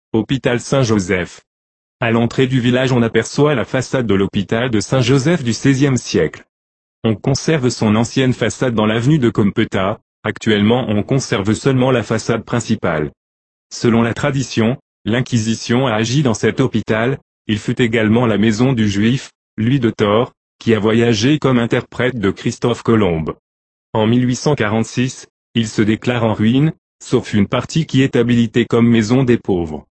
Hôpital Saint-Joseph. À l'entrée du village on aperçoit la façade de l'hôpital de Saint-Joseph du XVIe siècle. On conserve son ancienne façade dans l'avenue de Competa, actuellement on conserve seulement la façade principale. Selon la tradition, l'Inquisition a agi dans cet hôpital, il fut également la maison du Juif, Louis de Thore, qui a voyagé comme interprète de Christophe Colomb. En 1846, il se déclare en ruine, sauf une partie qui est habilitée comme maison des pauvres.